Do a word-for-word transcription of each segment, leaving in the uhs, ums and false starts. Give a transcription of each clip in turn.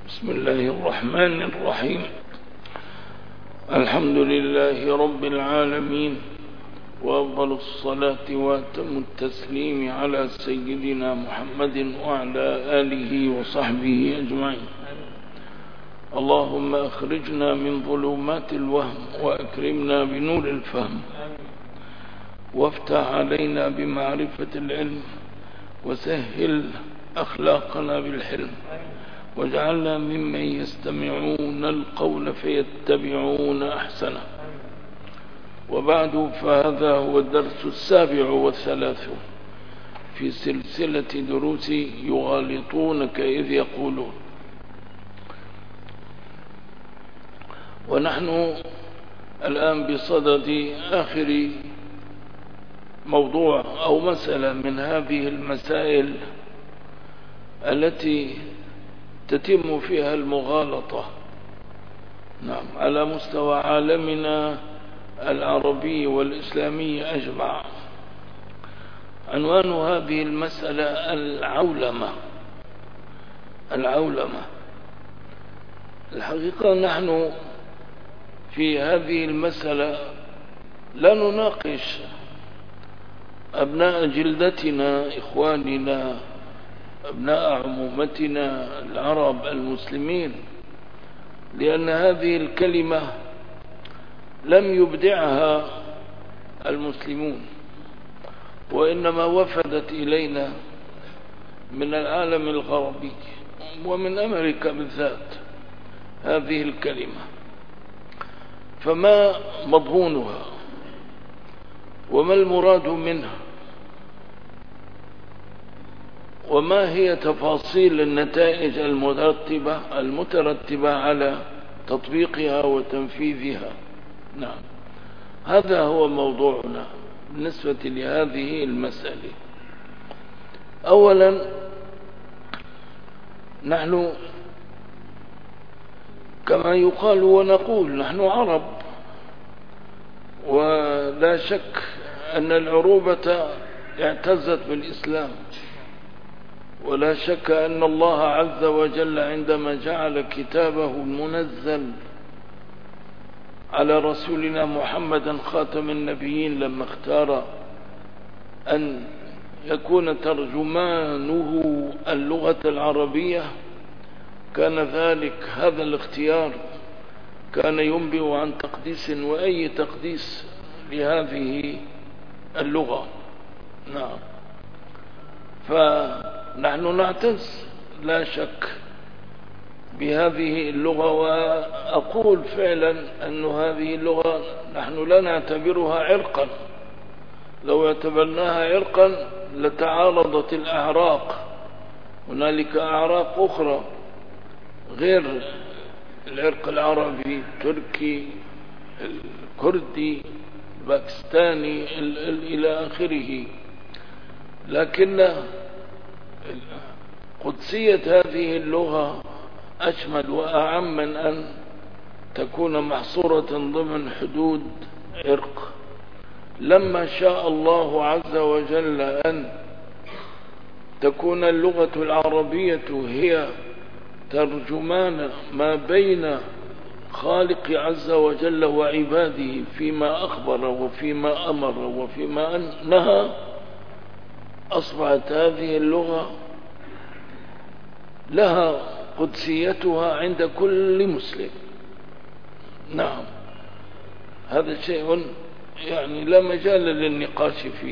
بسم الله الرحمن الرحيم. الحمد لله رب العالمين، وأفضل الصلاة وأتم التسليم على سيدنا محمد وعلى آله وصحبه أجمعين. اللهم أخرجنا من ظلمات الوهم وأكرمنا بنور الفهم، وافتح علينا بمعرفة العلم، وسهل أخلاقنا بالحلم، واجعلنا ممن يستمعون القول فيتبعون أحسنه. وبعد، فهذا هو الدرس السابع والثلاثون في سلسلة دروس يغالطونك إذ يقولون، ونحن الآن بصدد آخر موضوع أو مسألة من هذه المسائل التي تتم فيها المغالطة نعم على مستوى عالمنا العربي والإسلامي أجمع. عنوان هذه المسألة العولمة. العولمة الحقيقة نحن في هذه المسألة لا نناقش أبناء جلدتنا، إخواننا، أبناء عمومتنا العرب المسلمين، لأن هذه الكلمة لم يبدعها المسلمون، وإنما وفدت إلينا من العالم الغربي ومن أمريكا بالذات هذه الكلمة. فما مضمونها وما المراد منها وما هي تفاصيل النتائج المترتبة المترتبة على تطبيقها وتنفيذها؟ نعم، هذا هو موضوعنا بالنسبة لهذه المسألة. أولا، نحن كما يقال ونقول نحن عرب، ولا شك أن العروبة اعتزت بالإسلام، ولا شك أن الله عز وجل عندما جعل كتابه المنزل على رسولنا محمدا خاتم النبيين، لما اختار أن يكون ترجمانه اللغة العربية، كان ذلك هذا الاختيار كان ينبئ عن تقديس، وأي تقديس لهذه اللغة. نعم، فنحن نعتز لا شك بهذه اللغة، وأقول فعلا أن هذه اللغة نحن لا نعتبرها عرقا. لو اعتبرناها عرقا لتعارضت الأعراق. هنالك أعراق أخرى غير العرق العربي، التركي، الكردي، الباكستاني، إلى آخره، لكن قدسية هذه اللغة أشمل وأعم من أن تكون محصورة ضمن حدود عرق. لما شاء الله عز وجل أن تكون اللغة العربية هي ترجمان ما بين خالق عز وجل وعباده فيما أخبر وفيما أمر وفيما نهى، أصبحت هذه اللغة لها قدسيتها عند كل مسلم. نعم، هذا شيء يعني لا مجال للنقاش فيه.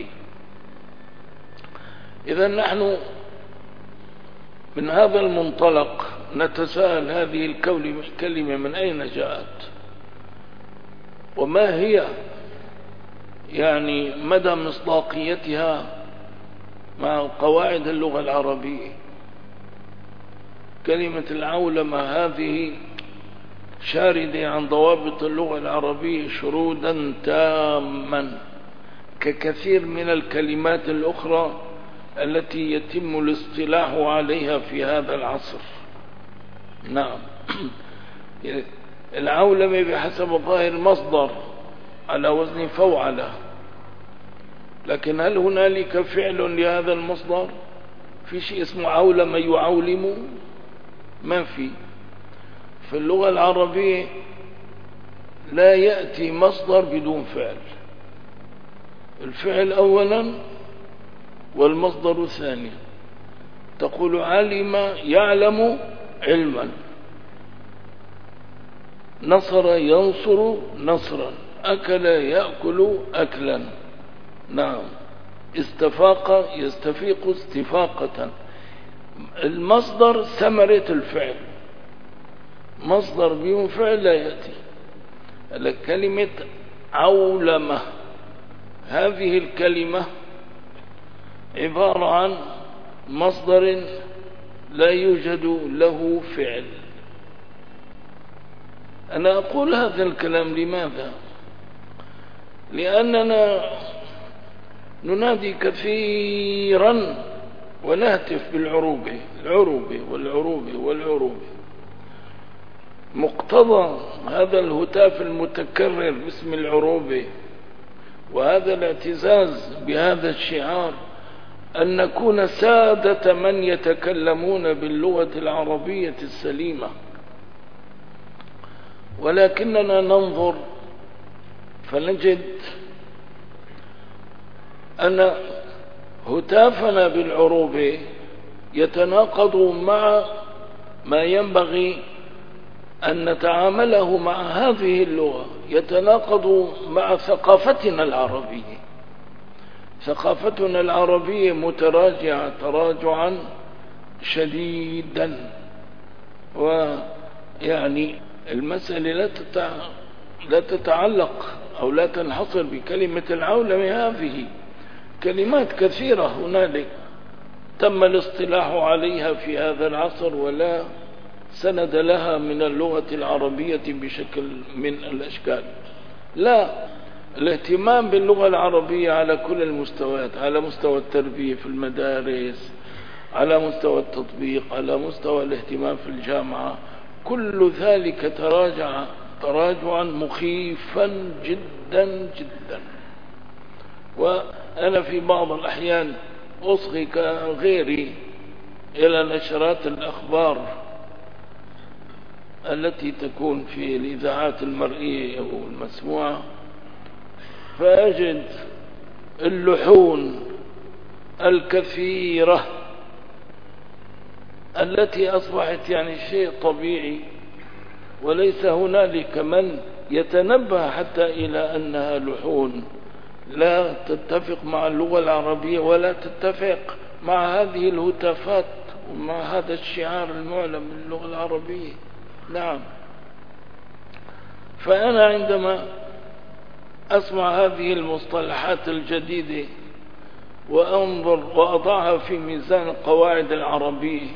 إذا نحن من هذا المنطلق نتساءل هذه الكلمة من أين جاءت، وما هي يعني مدى مصداقيتها مع قواعد اللغة العربية. كلمة العولمة هذه شاردة عن ضوابط اللغة العربية شرودا تاما، ككثير من الكلمات الأخرى التي يتم الاصطلاح عليها في هذا العصر. نعم، العولمة بحسب ظاهر المصدر على وزن فوعلة، لكن هل هنالك فعل لهذا المصدر؟ في شيء اسمه عولم يعولم؟ ما في. في اللغة العربية لا يأتي مصدر بدون فعل، الفعل أولا والمصدر ثانيا. تقول علم يعلم علما، نصر ينصر نصرا، أكل يأكل أكلا. نعم. استفاق يستفيق استفاقة. المصدر ثمرة الفعل، مصدر بدون فعل لا يأتي. كلمة عولمة، هذه الكلمة عبارة عن مصدر لا يوجد له فعل. أنا أقول هذا الكلام لماذا؟ لأننا ننادي كثيرا ونهتف بالعروبة، العروبة والعروبة والعروبة. مقتضى هذا الهتاف المتكرر باسم العروبة وهذا الاعتزاز بهذا الشعار أن نكون سادة من يتكلمون باللغة العربية السليمة، ولكننا ننظر فنجد أن هتافنا بالعروبة يتناقض مع ما ينبغي أن نتعامله مع هذه اللغة، يتناقض مع ثقافتنا العربية. ثقافتنا العربية متراجعة تراجعا شديدا، ويعني المسألة لا تتع... لا تتعلق أو لا تنحصر بكلمة العولمة. هذه كلمات كثيرة هنالك تم الاصطلاح عليها في هذا العصر ولا سند لها من اللغة العربية بشكل من الأشكال. لا، الاهتمام باللغة العربية على كل المستويات، على مستوى التربية في المدارس، على مستوى التطبيق، على مستوى الاهتمام في الجامعة، كل ذلك تراجع تراجعا مخيفا جدا جدا. وأنا في بعض الأحيان أصغي كغيري إلى نشرات الأخبار التي تكون في الإذاعات المرئية أو المسموعة، فأجد اللحون الكثيرة التي أصبحت يعني شيء طبيعي، وليس هنالك من يتنبه حتى إلى أنها لحون لا تتفق مع اللغة العربية ولا تتفق مع هذه الهتافات ومع هذا الشعار المعلم باللغة العربية. نعم. فأنا عندما أسمع هذه المصطلحات الجديدة وأنظر وأضعها في ميزان القواعد العربية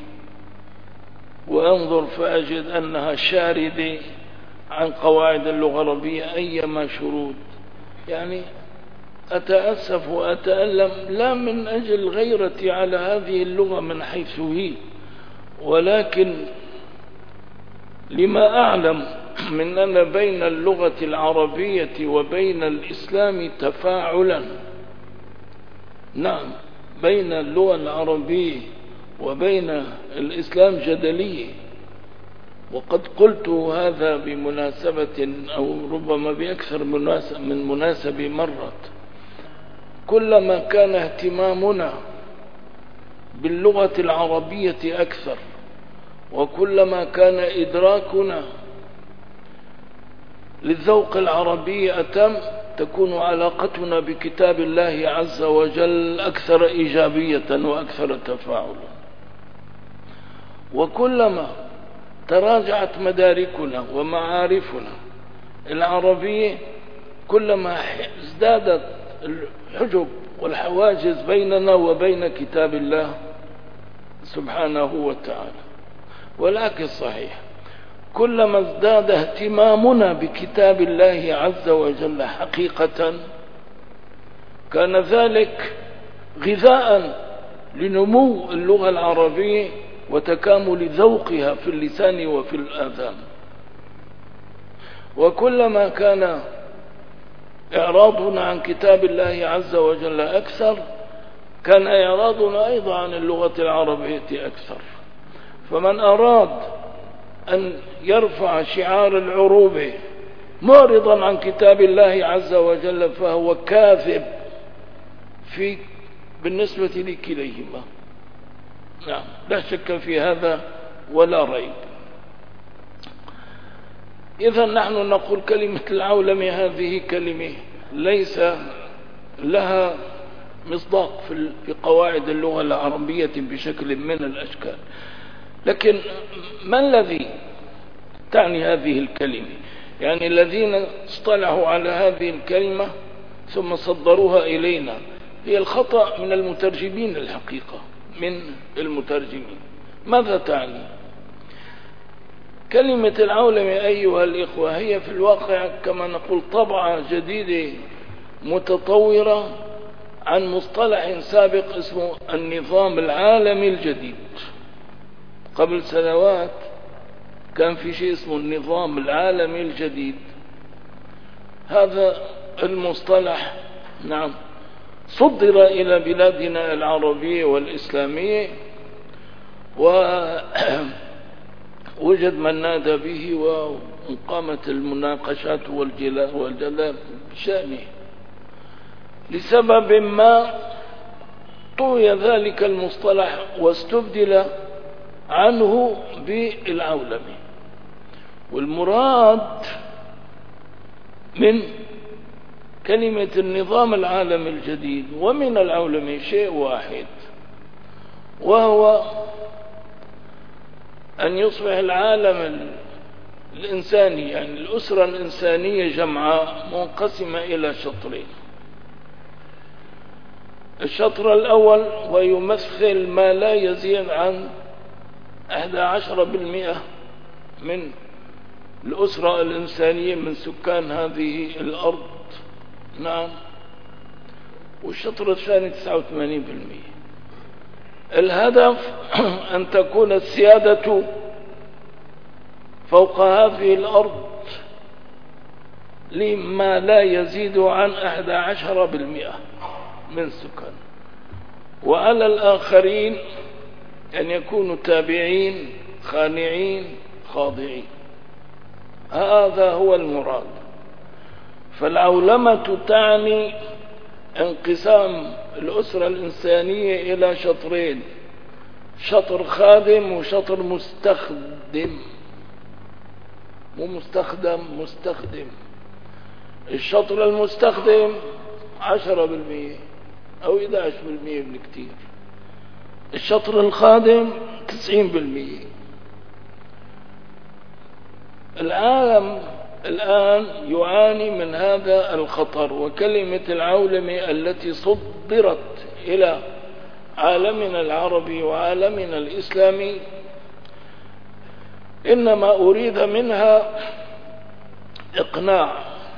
وأنظر فأجد أنها شاردة عن قواعد اللغة العربية أيما شروط، يعني أتأسف وأتألم لا من أجل غيرتي على هذه اللغة من حيث هي، ولكن لما أعلم من أن بين اللغة العربية وبين الإسلام تفاعلا. نعم، بين اللغة العربية وبين الإسلام جدلية، وقد قلت هذا بمناسبة أو ربما بأكثر من مناسبة مرت. كلما كان اهتمامنا باللغة العربية أكثر وكلما كان إدراكنا للذوق العربي أتم، تكون علاقتنا بكتاب الله عز وجل أكثر إيجابية وأكثر تفاعلا. وكلما تراجعت مداركنا ومعارفنا العربية كلما ازدادت الحجب والحواجز بيننا وبين كتاب الله سبحانه وتعالى. ولكن صحيح كلما ازداد اهتمامنا بكتاب الله عز وجل حقيقة كان ذلك غذاء لنمو اللغة العربية وتكامل ذوقها في اللسان وفي الآذان. وكلما كان إعراضنا عن كتاب الله عز وجل أكثر كان إعراضنا أيضا عن اللغة العربية أكثر. فمن أراد أن يرفع شعار العروبة معرضا عن كتاب الله عز وجل فهو كاذب في بالنسبة لكليهما. نعم، لا شك في هذا ولا ريب. إذا نحن نقول كلمة العولمة هذه كلمة ليس لها مصداق في قواعد اللغة العربية بشكل من الأشكال. لكن ما الذي تعني هذه الكلمة؟ يعني الذين اصطلحوا على هذه الكلمة ثم صدروها إلينا هي الخطأ من المترجمين، الحقيقة من المترجمين. ماذا تعني كلمة العولمة أيها الإخوة؟ هي في الواقع كما نقول طبعة جديدة متطورة عن مصطلح سابق اسمه النظام العالمي الجديد. قبل سنوات كان في شيء اسمه النظام العالمي الجديد. هذا المصطلح نعم صدر إلى بلادنا العربية والإسلامية، ووجد من نادى به وقامت المناقشات والجدال بشأنه. لسبب ما طوي ذلك المصطلح واستبدل عنه بالعولمة. والمراد من كلمة النظام العالمي الجديد ومن العولمة شيء واحد، وهو أن يصبح العالم الإنساني يعني الأسرة الإنسانية جمعاء منقسمة إلى شطرين. الشطر الأول ويمثل ما لا يزيد عن أحد عشر بالمئة من الأسرة الإنسانية من سكان هذه الأرض. نعم. والشطر الثاني تسعة وثمانين بالمئة. الهدف أن تكون السيادة فوق هذه الأرض لما لا يزيد عن أحد عشر بالمئة من سكان، وعلى الآخرين أن يكونوا تابعين خانعين خاضعين. هذا هو المراد. فالعولمة تعني انقسام الأسرة الإنسانية إلى شطرين، شطر خادم وشطر مستخدم، مو مستخدم مستخدم. الشطر المستخدم عشرة بالمئة أو إحدى عشر بالمئة بالكثير، الشطر الخادم تسعين بالمئة. العالم الآن يعاني من هذا الخطر، وكلمة العولمة التي صدرت إلى عالمنا العربي وعالمنا الإسلامي إنما أريد منها إقناع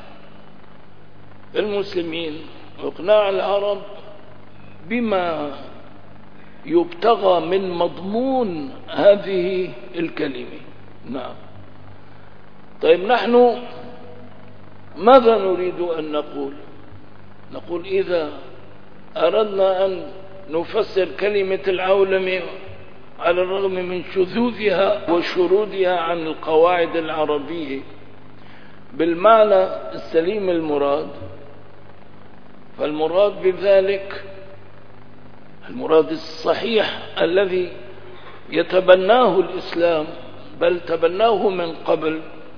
المسلمين وإقناع العرب بما يبتغى من مضمون هذه الكلمة. نعم. طيب نحن ماذا نريد أن نقول؟ نقول إذا أردنا أن نفسر كلمة العولمة على الرغم من شذوذها وشرودها عن القواعد العربية بالمعنى السليم المراد، فالمراد بذلك المراد الصحيح الذي يتبناه الإسلام بل تبناه من قبل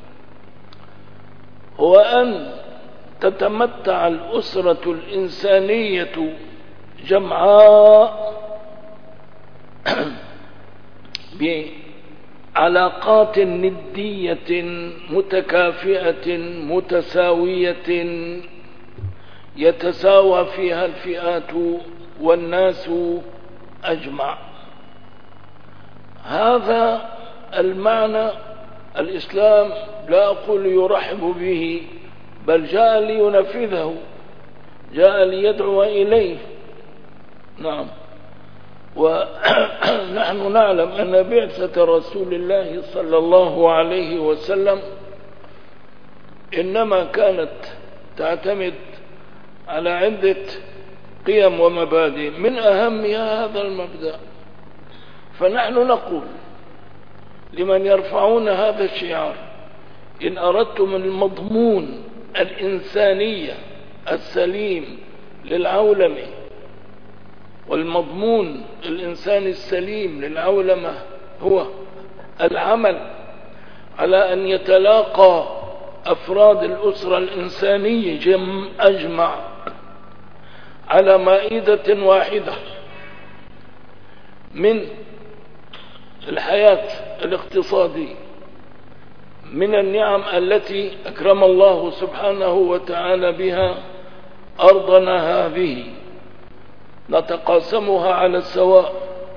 هو أن تتمتع الأسرة الإنسانية جمعاء بعلاقات ندية متكافئة متساوية يتساوى فيها الفئات والناس أجمع. هذا المعنى الإسلام لا أقول يرحب به، بل جاء لينفذه، جاء ليدعو إليه. نعم. ونحن نعلم أن بعثة رسول الله صلى الله عليه وسلم إنما كانت تعتمد على عدة قيم ومبادئ، من أهمها هذا المبدأ. فنحن نقول لمن يرفعون هذا الشعار: إن أردتم المضمون الإنسانية السليم للعولمة، والمضمون الإنساني السليم للعولمة هو العمل على أن يتلاقى أفراد الأسرة الإنسانية جم أجمع على مائدة واحدة من الحياة الاقتصادية، من النعم التي أكرم الله سبحانه وتعالى بها أرضنا هذه، نتقاسمها على السواء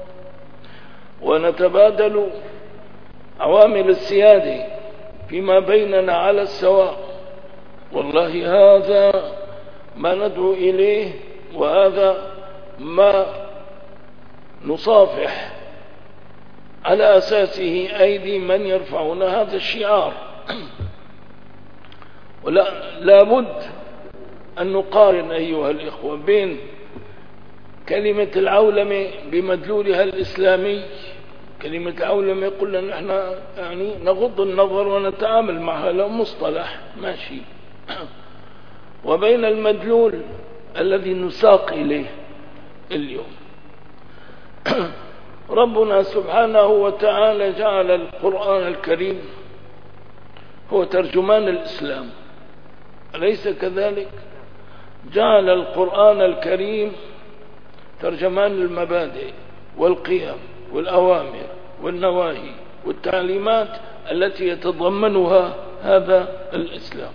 ونتبادل عوامل السيادة فيما بيننا على السواء. والله هذا ما ندعو إليه، وهذا ما نصافح على أساسه أيدي من يرفعون هذا الشعار. ولا لابد أن نقارن أيها الإخوة بين كلمة العولمة بمدلولها الإسلامي. كلمة العولمة قلنا نحن يعني نغض النظر ونتعامل معها لو مصطلح ماشي، وبين المدلول الذي نساق إليه اليوم. ربنا سبحانه وتعالى جعل القرآن الكريم هو ترجمان الإسلام، أليس كذلك؟ جعل القرآن الكريم ترجمان المبادئ والقيم والأوامر والنواهي والتعليمات التي يتضمنها هذا الإسلام.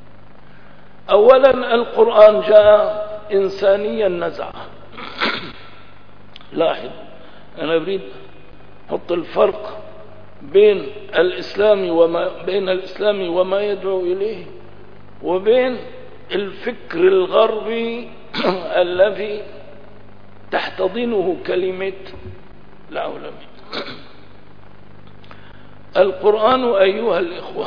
أولا القرآن جاء إنسانيا نزعه. لاحظ، أنا أريد أحط الفرق بين الإسلام وما بين الإسلام وما يدعو إليه، وبين الفكر الغربي الذي تحتضنه كلمة العولمة. القرآن أيها الإخوة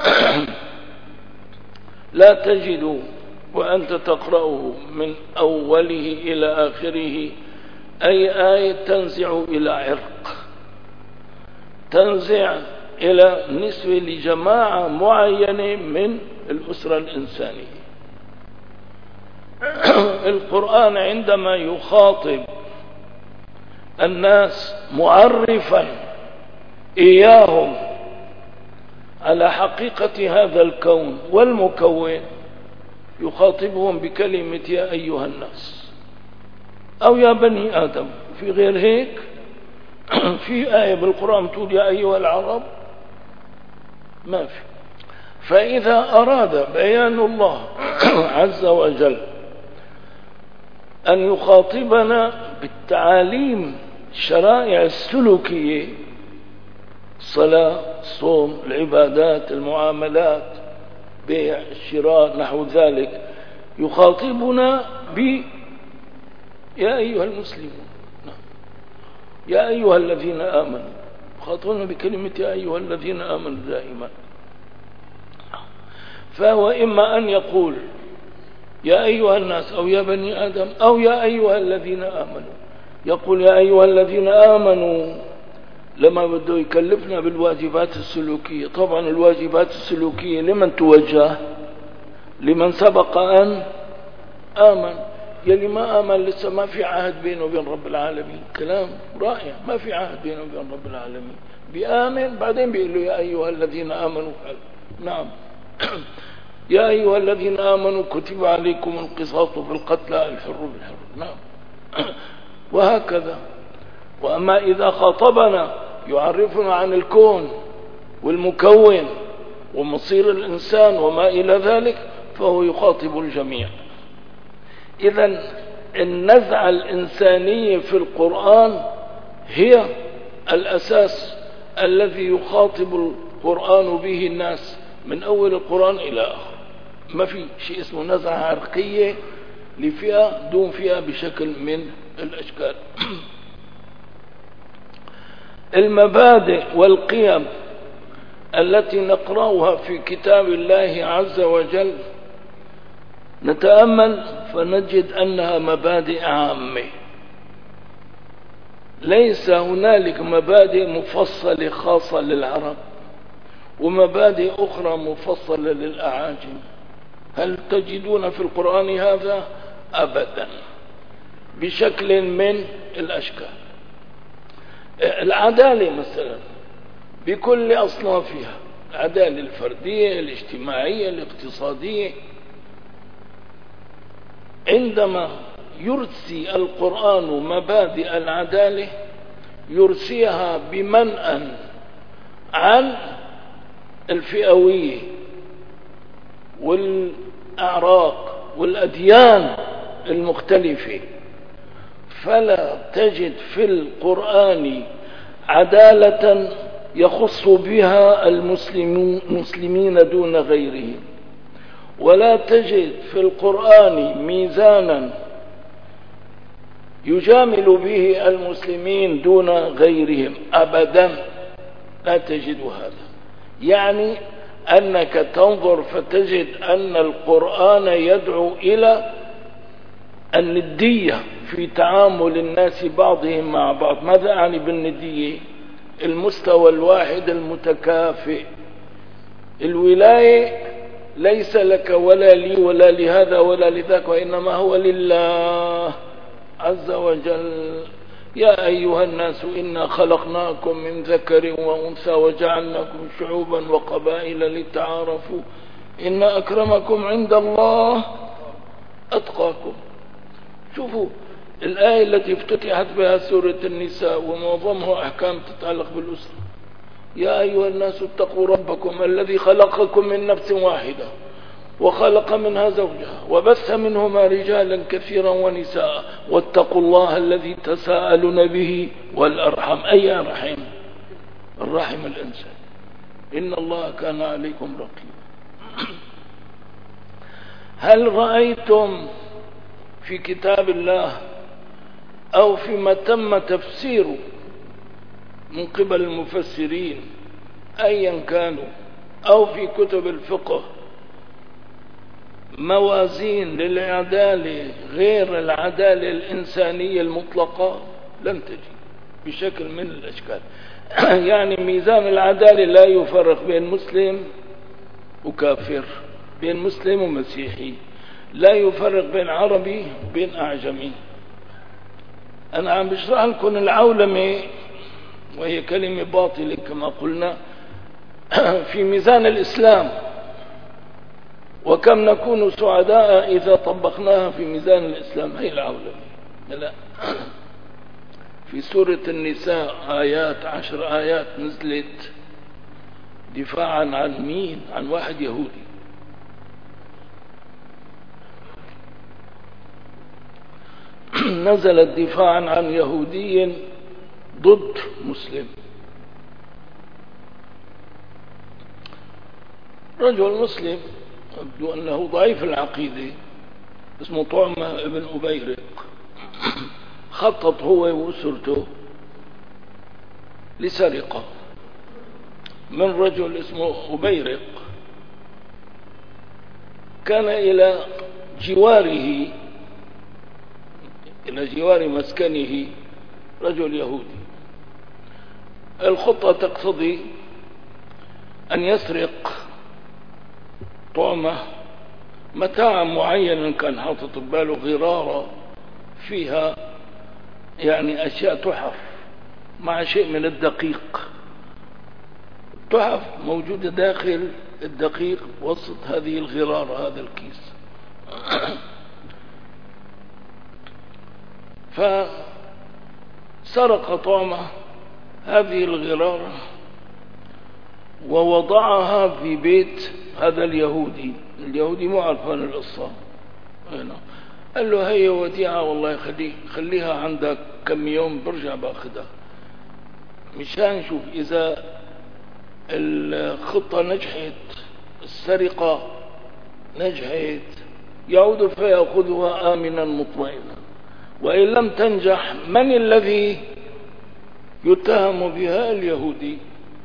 لا تجد وأنت تقرأه من أوله إلى آخره أي آية تنزع إلى عرق، تنزع إلى نسبة لجماعة معينة من الأسرة الإنسانية. القرآن عندما يخاطب الناس معرفا إياهم على حقيقة هذا الكون والمكون، يخاطبهم بكلمة يا أيها الناس أو يا بني آدم. في غير هيك في آية بالقرآن تقول يا أيها العرب؟ ما في. فإذا أراد بيان الله عز وجل أن يخاطبنا بالتعاليم الشرائع السلوكية، الصلاة، الصوم، العبادات، المعاملات، بيع، الشراء، نحو ذلك، يخاطبنا ب يا أيها المسلمون، يا أيها الذين آمنوا، يخاطبنا بكلمة يا أيها الذين آمنوا دائما. فهو إما أن يقول يا أيها الناس أو يا بني آدم أو يا أيها الذين آمنوا. يقول يا أيها الذين آمنوا لما بده يكلفنا بالواجبات السلوكية. طبعا الواجبات السلوكية لمن توجه؟ لمن سبق أن آمن. يلي ما آمن لسه ما في عهد بينه وبين رب العالمين. كلام رائع، ما في عهد بينه وبين رب العالمين. بيآمن بعدين بيقول له يا أيها الذين آمنوا. نعم يا أيها الذين آمنوا كتب عليكم القصاص في القتلى الحر بالحر. نعم وهكذا. وأما إذا خاطبنا يعرفنا عن الكون والمكون ومصير الإنسان وما إلى ذلك فهو يخاطب الجميع. إذن النزعة الإنسانية في القرآن هي الأساس الذي يخاطب القرآن به الناس من أول القرآن إلى آخر. ما في شيء اسمه نزعة عرقية لفئة دون فئة بشكل من الأشكال. المبادئ والقيم التي نقرأها في كتاب الله عز وجل نتأمل فنجد أنها مبادئ عامة. ليس هنالك مبادئ مفصلة خاصة للعرب ومبادئ أخرى مفصلة للأعاجم؟ هل تجدون في القرآن هذا؟ أبدا، بشكل من الأشكال. العدالة مثلا بكل أصنافها، العدالة الفردية، الاجتماعية، الاقتصادية، عندما يرسي القرآن مبادئ العدالة يرسيها بمنأى عن الفئوية والأعراق والأديان المختلفة، فلا تجد في القرآن عدالة يخص بها المسلمين دون غيرهم، ولا تجد في القرآن ميزانا يجامل به المسلمين دون غيرهم أبدا، لا تجد هذا. يعني أنك تنظر فتجد أن القرآن يدعو إلى الندية في تعامل الناس بعضهم مع بعض. ماذا أعني بالندية؟ المستوى الواحد المتكافئ. الولاية ليس لك ولا لي ولا لهذا ولا لذاك، وإنما هو لله عز وجل. يا أيها الناس إنا خلقناكم من ذكر وأنثى وجعلناكم شعوبا وقبائل لتعارفوا إن أكرمكم عند الله أتقاكم. شوفوا الآية التي افتتحت بها سورة النساء ومعظمها أحكام تتعلق بالأسرة. يا أيها الناس اتقوا ربكم الذي خلقكم من نفس واحدة وخلق منها زوجها وبث منهما رجالا كثيرا ونساء واتقوا الله الذي تساءلون به والأرحم. أي أرحم؟ الرحم الإنسان. إن الله كان عليكم رقيبا. هل رأيتم في كتاب الله أو فيما تم تفسيره من قبل المفسرين أيا كانوا أو في كتب الفقه موازين للعدالة غير العدالة الإنسانية المطلقة؟ لن تجد بشكل من الأشكال. يعني ميزان العدالة لا يفرق بين مسلم وكافر، بين مسلم ومسيحي، لا يفرق بين عربي وبين أعجمي. أنا عم بشرح لكم العولمة وهي كلمة باطلة كما قلنا في ميزان الإسلام، وكم نكون سعداء إذا طبقناها في ميزان الإسلام. هي العولمة. لا، في سورة النساء آيات عشر آيات نزلت دفاعا عن مين؟ عن واحد يهودي. نزلت دفاعا عن يهودي ضد مسلم. رجل مسلم يبدو أنه ضعيف العقيدة اسمه طعمة ابن أبيرق، خطط هو وأسرته لسرقة من رجل اسمه أبيرق كان إلى جواره إلى جوار مسكنه رجل يهودي. الخطة تقتضي أن يسرق طعمة متاع معين كان حاطط بباله غرارة فيها يعني أشياء تحف مع شيء من الدقيق، تحف موجودة داخل الدقيق وسط هذه الغرارة، هذا الكيس. فسرق طعمة هذه الغرارة ووضعها في بيت هذا اليهودي. اليهودي مو عارفان القصة. قال له هي وديعة والله خلي خليها عندك كم يوم برجع باخدها، مشان شوف إذا الخطة نجحت، السرقة نجحت، يعود فيأخذها آمنا مطمئنا. وإن لم تنجح من الذي يتهم بها؟ اليهودي.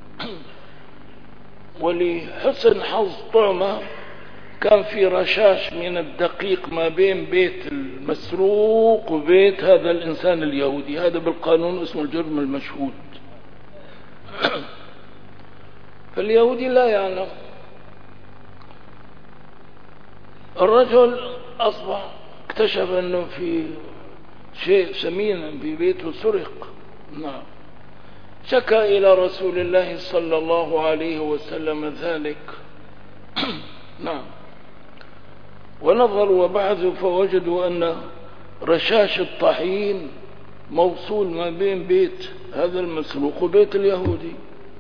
ولحسن حظ طعمة كان في رشاش من الدقيق ما بين بيت مسروق بيت هذا الإنسان اليهودي، هذا بالقانون اسمه الجرم المشهود. فاليهودي لا يعلم. الرجل أصبح اكتشف أنه في شيء ثمين في بيته سرق. نعم. شكى إلى رسول الله صلى الله عليه وسلم ذلك. نعم. ونظروا وبحثوا فوجدوا أن رشاش الطحين موصول ما بين بيت هذا المسروق وبيت اليهودي.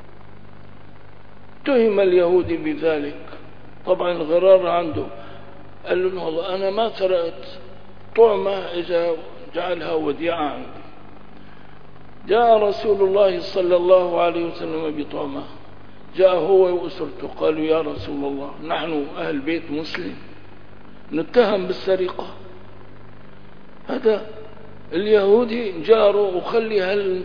اتهم اليهودي بذلك، طبعا الغرار عنده، قال له والله أنا ما سرقت طعمة إذا جعلها وديعة عندي. جاء رسول الله صلى الله عليه وسلم بطعمة، جاء هو وأسرته قالوا يا رسول الله نحن أهل بيت مسلم نتهم بالسرقة، هذا اليهودي جاره وخلي هال...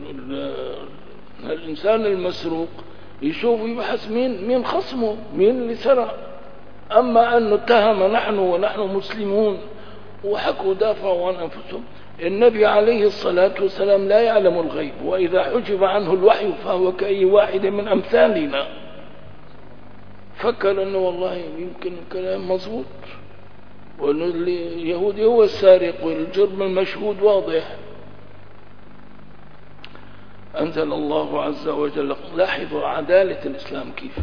هالإنسان المسروق يشوف يبحث مين مين خصمه، مين اللي سرق. أما أن نتهم نحن ونحن مسلمون وحكوا دافعوا عن أنفسهم. النبي عليه الصلاة والسلام لا يعلم الغيب، وإذا حجب عنه الوحي فهو كأي واحد من أمثالنا. فكر أنه والله يمكن الكلام مظبوط، وأن اليهودي هو السارق والجرم المشهود واضح. أنزل الله عز وجل، لاحظوا عدالة الإسلام كيف: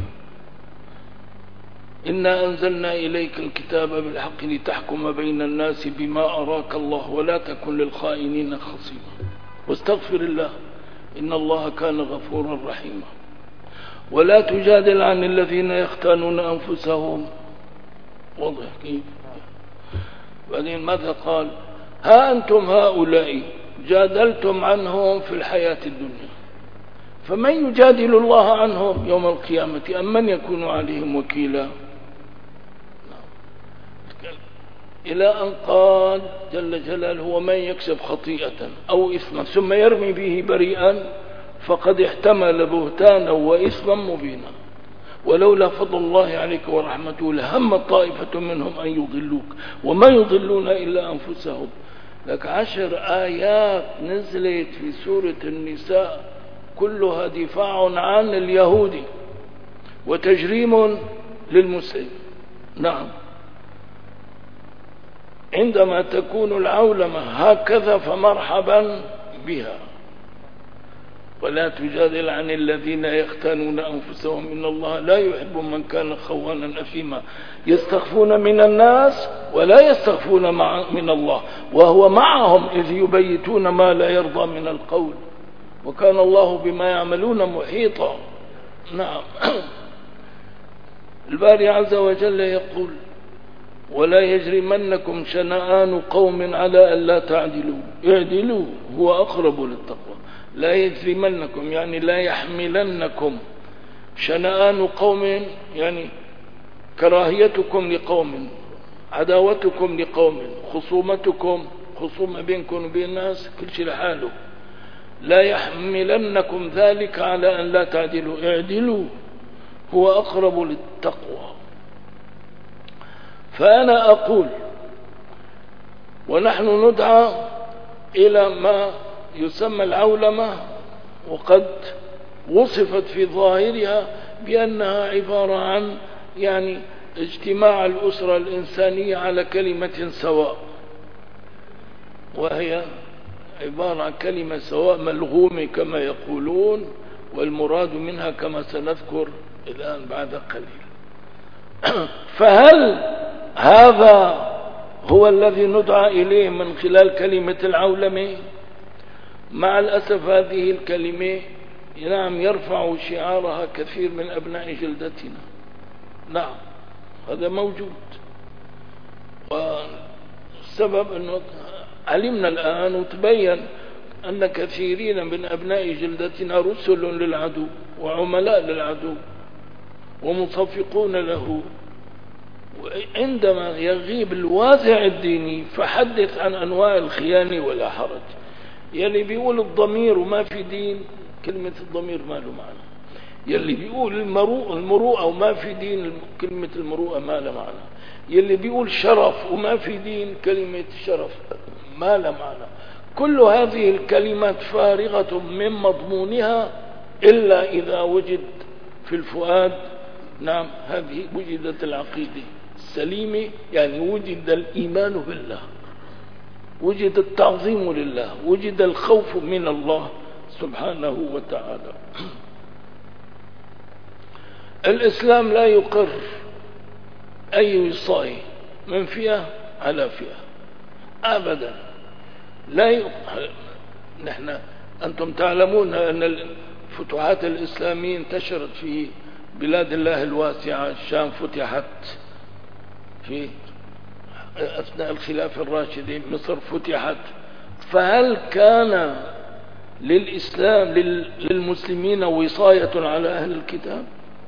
إنا أنزلنا إليك الكتاب بالحق لتحكم بين الناس بما أراك الله ولا تكن للخائنين خصيما واستغفر الله إن الله كان غفورا رحيما ولا تجادل عن الذين يختانون أنفسهم. واضح كيف؟ بعدين ماذا قال؟ ها أنتم هؤلاء جادلتم عنهم في الحياة الدنيا، فمن يجادل الله عنهم يوم القيامة أم من يكون عليهم وكيلا؟ إلى أن قال جل جلاله ومن يكسب خطيئة أو إثما ثم يرمي به بريئا فقد احتمل بهتانا وإثما مبينا ولولا فضل الله عليك ورحمته لهم طائفة منهم أن يضلوك وما يضلون إلا أنفسهم. لك عشر آيات نزلت في سورة النساء كلها دفاع عن اليهودي وتجريم للمسلم. نعم. عندما تكون العولمة هكذا فمرحبا بها. ولا تجادل عن الذين يختانون أنفسهم إن الله لا يحب من كان خوانا أثيما يستخفون من الناس ولا يستخفون مع من الله وهو معهم إذ يبيتون ما لا يرضى من القول وكان الله بما يعملون محيطا. نعم. الباري عز وجل يقول ولا يجرمنكم شنآن قوم على ألا تعدلوا اعدلوا هو أقرب للتقوى. لا يجرمنكم يعني لا يحملنكم شنآن قوم يعني كراهيتكم لقوم عداوتكم لقوم خصومتكم خصومة بينكم وبين الناس كل شيء لحاله. لا يحملنكم ذلك على أن لا تعدلوا اعدلوا هو أقرب للتقوى. فأنا أقول ونحن ندعى إلى ما يسمى العولمة وقد وصفت في ظاهرها بأنها عبارة عن يعني اجتماع الأسرة الإنسانية على كلمة سواء، وهي عبارة عن كلمة سواء ملغومة كما يقولون، والمراد منها كما سنذكر الآن بعد قليل. فهل هذا هو الذي ندعى إليه من خلال كلمة العولمة؟ مع الأسف هذه الكلمة نعم يرفع شعارها كثير من أبناء جلدتنا. نعم هذا موجود، والسبب أنه علمنا الآن وتبين أن كثيرين من أبناء جلدتنا رسل للعدو وعملاء للعدو ومصفقون له. عندما يغيب الوازع الديني فحدث عن أنواع الخيانة ولا حرج. يلي بيقول الضمير وما في دين كلمة الضمير ما له معنى، يلي بيقول المروءة المروءة وما في دين كلمة المروءة ما له معنى، يلي بيقول شرف وما في دين، كلمة شرف ما لها معنى. كل هذه الكلمات فارغة من مضمونها إلا إذا وجد في الفؤاد نعم هذه وجدت العقيدة السليمة، يعني وجد الإيمان بالله، وجد التعظيم لله، وجد الخوف من الله سبحانه وتعالى. الإسلام لا يقر أي وصاية من فئة على فئة أبدا، لا يقر. نحن أنتم تعلمون أن الفتوحات الإسلامية انتشرت في بلاد الله الواسعة. الشام فتحت في أثناء الخلافة الراشدة، مصر فتحت. فهل كان للإسلام للمسلمين وصاية على أهل الكتاب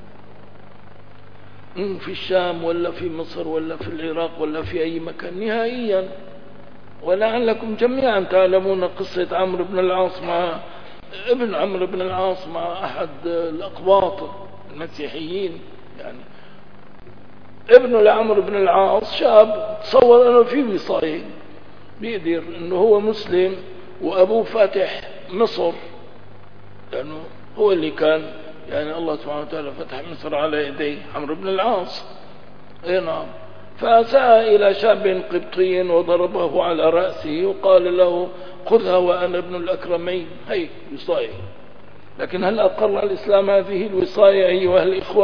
في الشام ولا في مصر ولا في العراق ولا في أي مكان نهائيا؟ ولعلكم جميعا تعلمون قصة عمرو بن العاص مع ابن عمرو بن العاص مع أحد الأقباط المسيحيين. يعني ابنه لعمرو بن العاص شاب تصور أنه في وصاية، بيقدر أنه هو مسلم وأبوه فاتح مصر، لأنه يعني هو اللي كان يعني الله سبحانه وتعالى فتح مصر على يديه عمرو بن العاص. اي نعم. فسعى إلى شاب قبطي وضربه على رأسه وقال له خذها وأنا ابن الأكرمين. هي وصاية. لكن هل أقر الإسلام هذه الوصاية أيها الإخوة؟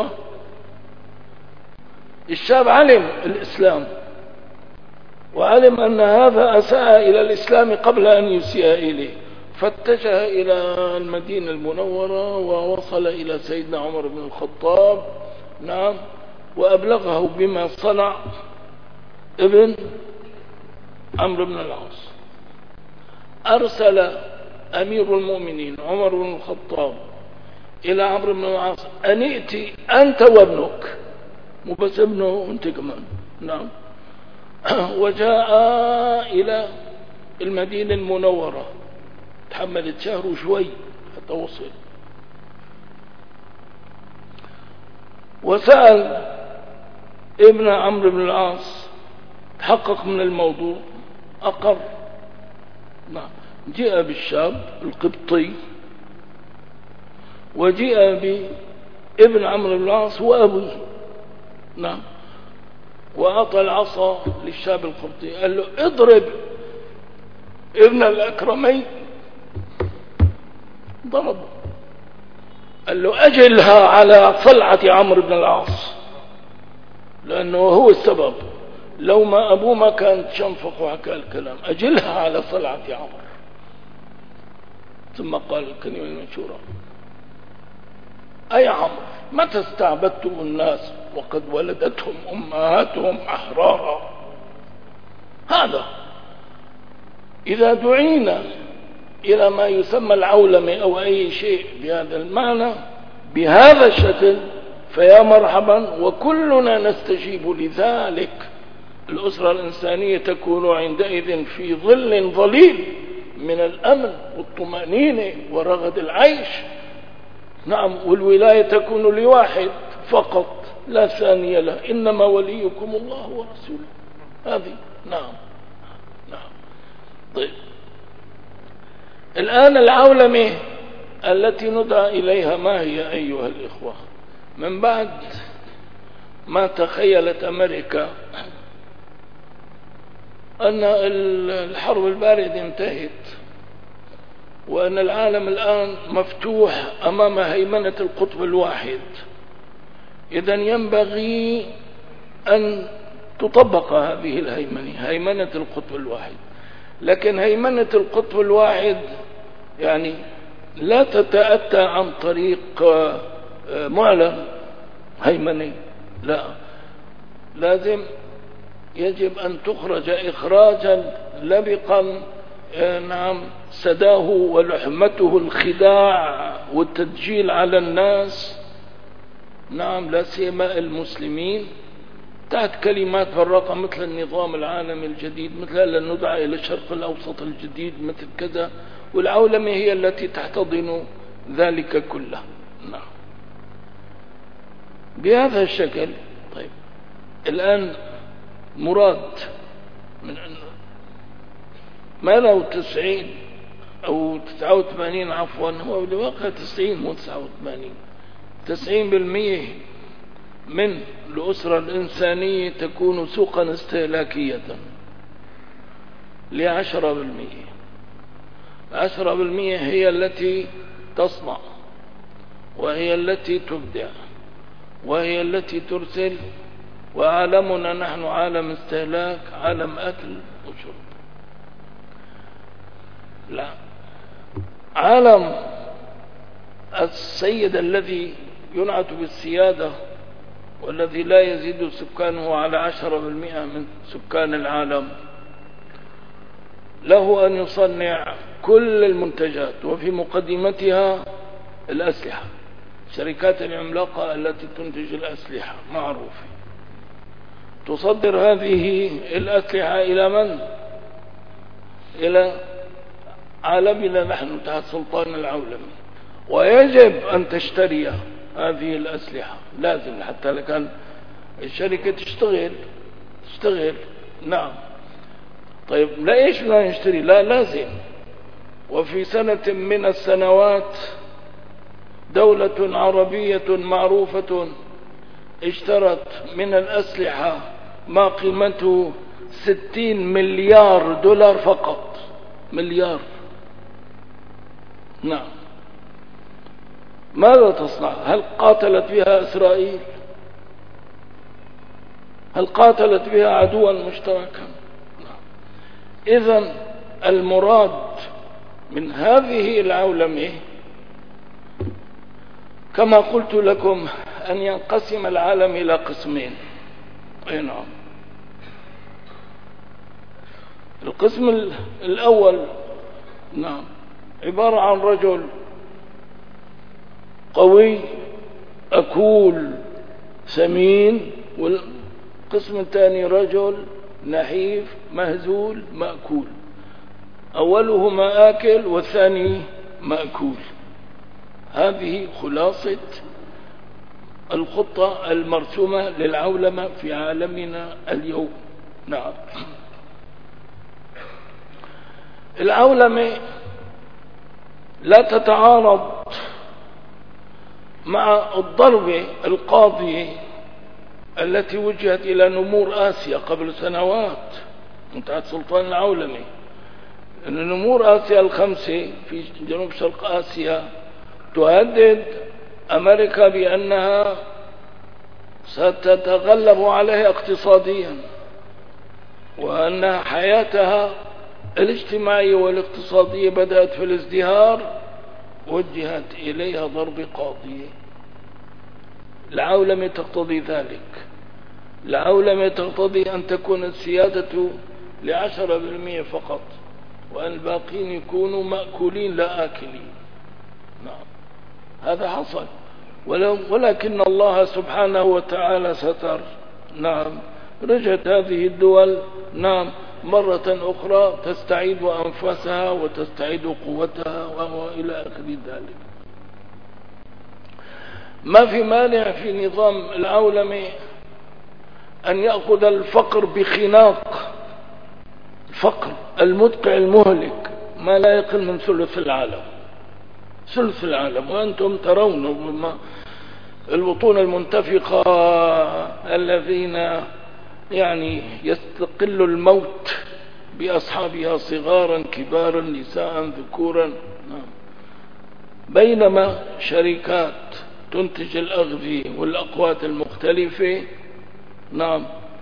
الشاب علم الإسلام وعلم أن هذا أساء إلى الإسلام قبل أن يسيء إليه، فاتجه إلى المدينة المنورة ووصل إلى سيدنا عمر بن الخطاب نعم وأبلغه بما صنع ابن عمرو بن العاص. أرسل أمير المؤمنين عمر بن الخطاب إلى عمرو بن العاص أن ائتي أنت وابنك، مو بس ابنه وانت كمان نعم. وجاء إلى المدينة المنورة، تحملت شهر شوي حتى وصل، وسأل ابن عمرو بن العاص، تحقق من الموضوع، أقر نعم. جاء بالشاب القبطي وجاء بابن عمرو بن العاص وأبوه نعم، وأعطى العصا للشاب القبطي قال له اضرب ابن الأكرمين، ضربه. قال له أجلها على صلعة عمرو بن العاص، لأنه هو السبب، لو ما أبوه ما كان تشنفق وحكى الكلام، أجلها على صلعة عمرو. ثم قال الكلمة المنشورة: أي عمرو متى استعبدتم الناس وقد ولدتهم أمهاتهم أحرارا؟ هذا إذا دعينا إلى ما يسمى العولمة أو أي شيء بهذا المعنى بهذا الشكل فيا مرحبا، وكلنا نستجيب لذلك. الأسرة الإنسانية تكون عندئذ في ظل ظليل من الأمن والطمأنينة ورغد العيش نعم، والولاية تكون لواحد فقط لا ثانية له، إنما وليكم الله ورسوله. هذه نعم نعم. طيب الآن العولمة التي ندعى إليها ما هي أيها الإخوة؟ من بعد ما تخيلت أمريكا أن الحرب الباردة انتهت وأن العالم الآن مفتوح أمام هيمنة القطب الواحد، إذن ينبغي أن تطبق هذه الهيمنة، هيمنة القطب الواحد. لكن هيمنة القطب الواحد يعني لا تتأتى عن طريق معلن هيمنة، لا، لازم يجب أن تخرج إخراجا لبقا نعم سداه ولحمته الخداع والتدجيل على الناس نعم، لا سيما المسلمين، تحت كلمات فرقة مثل النظام العالمي الجديد، مثل أن ندعى إلى الشرق الأوسط الجديد، مثل كذا. والعولمة هي التي تحتضن ذلك كله نعم بهذا الشكل. طيب الآن مراد من ما لو تسعين أو تسعة وثمانين عفوا، هو بالواقع تسعين مو تسعة وثمانين، تسعين بالمئة من الأسرة الإنسانية تكون سوقا استهلاكية لعشرة بالمئة. عشرة بالمئة هي التي تصنع، وهي التي تبدع، وهي التي ترسل. وعالمنا نحن عالم استهلاك، عالم أكل وشرب. لا، عالم السيد الذي ينعت بالسيادة والذي لا يزيد سكانه على عشرة بالمئة من سكان العالم، له أن يصنع كل المنتجات، وفي مقدمتها الأسلحة. الشركات العملاقة التي تنتج الأسلحة معروفة، تصدر هذه الأسلحة إلى من؟ إلى عالمنا نحن تحت سلطان العولمي، ويجب أن تشتري هذه الأسلحة، لازم، حتى لكان الشركة تشتغل تشتغل نعم. طيب لا، إيش لا نشتري؟ لا، لازم. وفي سنة من السنوات دولة عربية معروفة اشترت من الأسلحة ما قيمته ستين مليار دولار فقط. مليار، نعم. ماذا تصنع؟ هل قاتلت بها إسرائيل؟ هل قاتلت بها عدوا مشتركا؟ إذن المراد من هذه العولمة كما قلت لكم أن ينقسم العالم إلى قسمين. أي نعم. القسم الأول نعم عبارة عن رجل قوي أكول سمين، والقسم الثاني رجل نحيف مهزول مأكول. أولهما آكل والثاني مأكول. هذه خلاصة الخطة المرسومة للعولمة في عالمنا اليوم. نعم. العولمة لا تتعارض مع الضربة القاضية التي وجهت إلى نمور آسيا قبل سنوات من تحت سلطان العولمة. أن نمور آسيا الخمسة في جنوب شرق آسيا تهدد أمريكا بأنها ستتغلب عليها اقتصاديا، وأن حياتها الاجتماعية والاقتصادية بدأت في الازدهار، وجهت إليها ضرب قاضية. العولمة تقتضي ذلك. العولمة تقتضي أن تكون السيادة لعشرة بالمئة فقط، وأن الباقين يكونوا مأكولين لا آكلين. نعم، هذا حصل، ولكن الله سبحانه وتعالى ستر. نعم، رجعت هذه الدول نعم مرة أخرى تستعيد أنفاسها وتستعيد قوتها وإلى آخر ذلك. ما في مانع في نظام العولمة أن يأخذ الفقر بخناق، الفقر المدقع المهلك، ما لا يقل من ثلث العالم. ثلث العالم، وأنتم ترون البطون المنتفقة الذين يعني يستقل الموت بأصحابها صغارا كبارا نساء ذكورا. بينما شركات تنتج الأغذية والأقوات المختلفة نعم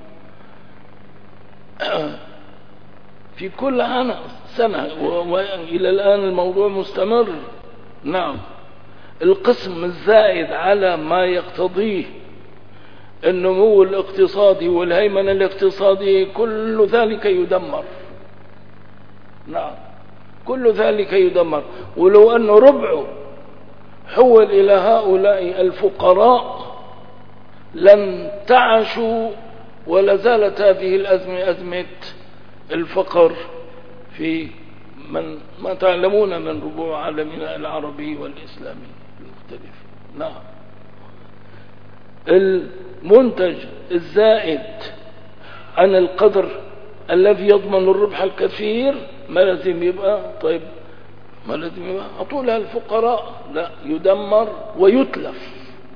في كل عام سنة، وإلى الآن الموضوع مستمر. نعم، القسم الزائد على ما يقتضيه النمو الاقتصادي والهيمنة الاقتصادية كل ذلك يدمر. نعم، كل ذلك يدمر. ولو أن ربعه حول إلى هؤلاء الفقراء لن تعشوا، ولا زالت هذه الأزمة أزمة الفقر في من ما تعلمون من ربوع عالمنا العربي والإسلامي المختلف. نعم، المنتج الزائد عن القدر الذي يضمن الربح الكثير ما لازم يبقى طيب ما لازم يبقى أطولها الفقراء، لا، يدمر ويتلف.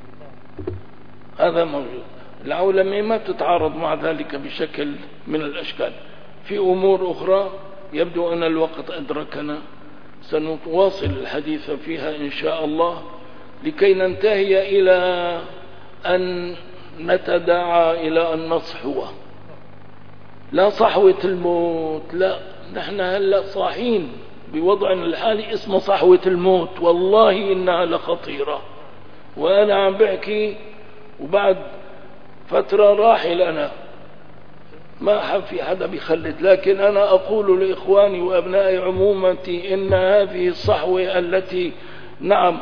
هذا موجود. العولمة ما تتعارض مع ذلك بشكل من الأشكال. في أمور أخرى يبدو أن الوقت أدركنا، سنواصل الحديث فيها إن شاء الله لكي ننتهي إلى أن نتداعى إلى أن نصحو. لا صحوة الموت، لا، نحن هلأ صاحين بوضعنا الحالي اسمه صحوة الموت، والله إنها لخطيرة. وأنا عم بحكي وبعد فترة راحل أنا ما حب في حدا بيخلد، لكن أنا أقول لإخواني وأبنائي عمومتي إن هذه الصحوة التي نعم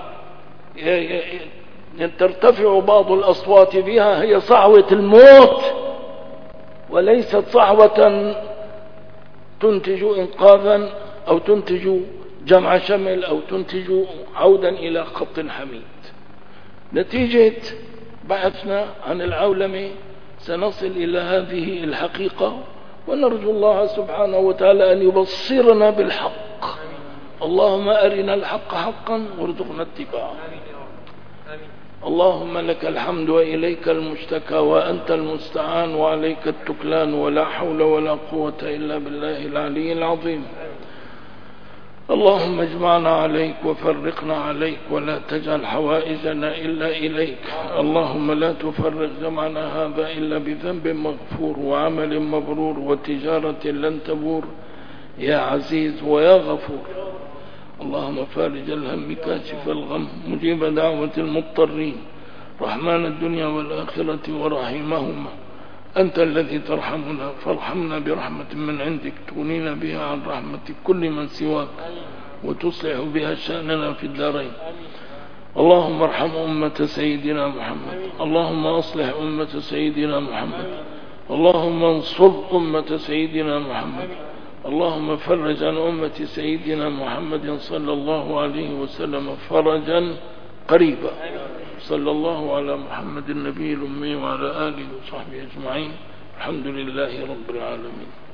ترتفع بعض الأصوات بها هي صحوة الموت، وليست صحوة تنتج إنقاذا أو تنتج جمع شمل أو تنتج عودا إلى خط حميد. نتيجة بحثنا عن العولمة سنصل إلى هذه الحقيقة، ونرجو الله سبحانه وتعالى أن يبصرنا بالحق. اللهم أرنا الحق حقا وارزقنا اتباعه. اللهم لك الحمد وإليك المشتكى وأنت المستعان وعليك التكلان، ولا حول ولا قوة إلا بالله العلي العظيم. اللهم اجمعنا عليك وفرقنا عليك، ولا تجعل حوائجنا إلا إليك. اللهم لا تفرق جمعنا هذا إلا بذنب مغفور وعمل مبرور وتجارة لن تبور يا عزيز ويا غفور. اللهم فارج الهم كاشف الغم مجيب دعوة المضطرين رحمن الدنيا والآخرة ورحيمهما، أنت الذي ترحمنا فارحمنا برحمة من عندك تغنينا بها عن رحمة كل من سواك وتصلح بها شأننا في الدارين. اللهم ارحم أمة سيدنا محمد، اللهم أصلح أمة سيدنا محمد، اللهم انصر أمة سيدنا محمد، اللهم فرج عن أمة سيدنا محمد صلى الله عليه وسلم فرجا قريبا. صلى الله على محمد النبي الأمي وعلى آله وصحبه أجمعين. الحمد لله رب العالمين.